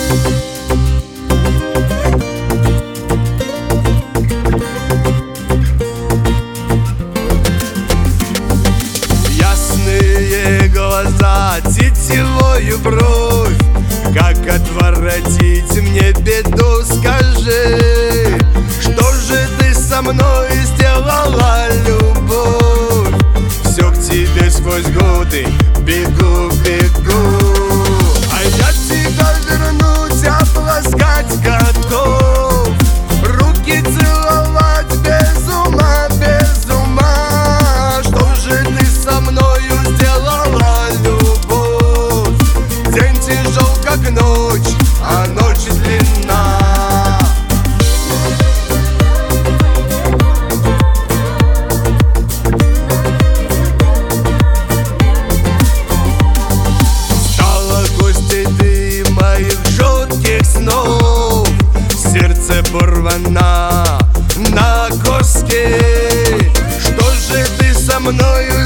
Ясные глаза, тетивою бровь, как отворотить мне беду, скажи. Что же ты со мной сделала, любовь? Все к тебе сквозь годы бегу, бегу. А я тебя вернуть, обласкать готов, руки целовать без ума, без ума. Что же ты со мною сделала, любовь? День тяжел, как ночь, а ночь длинна. Стала гостьей ты моих жутких снов, сердце порвано на куски. Что же ты со мною